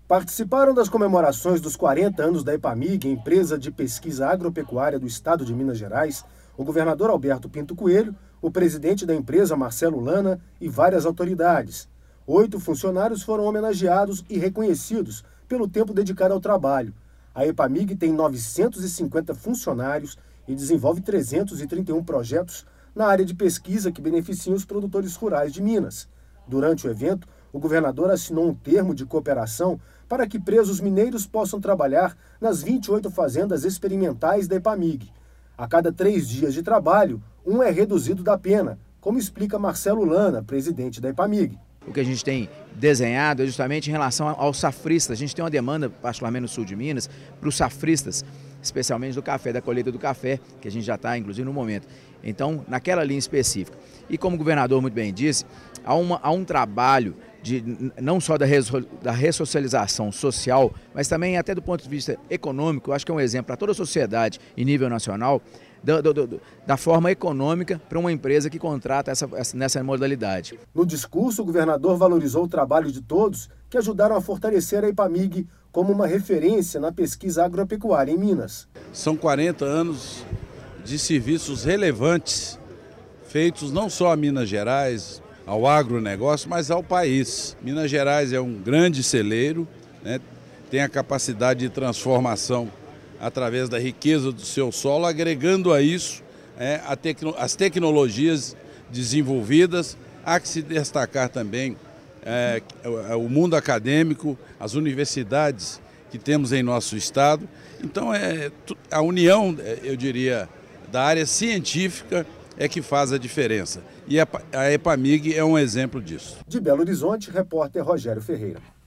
Participaram das comemorações dos 40 anos da EPAMIG, empresa de pesquisa agropecuária do estado de Minas Gerais, o governador Alberto Pinto Coelho, o presidente da empresa Marcelo Lana e várias autoridades. 8 funcionários foram homenageados e reconhecidos pelo tempo dedicado ao trabalho. A EPAMIG tem 950 funcionários e desenvolve 331 projetos na área de pesquisa que beneficiam os produtores rurais de Minas. Durante o evento, o governador assinou um termo de cooperação para que presos mineiros possam trabalhar nas 28 fazendas experimentais da EPAMIG. A cada 3 dias de trabalho, um é reduzido da pena, como explica Marcelo Lana, presidente da EPAMIG. O que a gente tem desenhado é justamente em relação aos safristas. A gente tem uma demanda, particularmente no sul de Minas, para os safristas, especialmente do café, da colheita do café, que a gente já está, inclusive, no momento. Então, naquela linha específica. E como o governador muito bem disse, há um trabalho não só da ressocialização social, mas também até do ponto de vista econômico. Eu acho que é um exemplo para toda a sociedade em nível nacional, da forma econômica para uma empresa que contrata nessa modalidade. No discurso, o governador valorizou o trabalho de todos que ajudaram a fortalecer a EPAMIG como uma referência na pesquisa agropecuária em Minas. São 40 anos de serviços relevantes, feitos não só a Minas Gerais, ao agronegócio, mas ao país. Minas Gerais é um grande celeiro, né? Tem a capacidade de transformação através da riqueza do seu solo, agregando a isso as tecnologias desenvolvidas. Há que se destacar também o mundo acadêmico, as universidades que temos em nosso estado. Então, a união, eu diria, da área científica é que faz a diferença. E a EPAMIG é um exemplo disso. De Belo Horizonte, repórter Rogério Ferreira.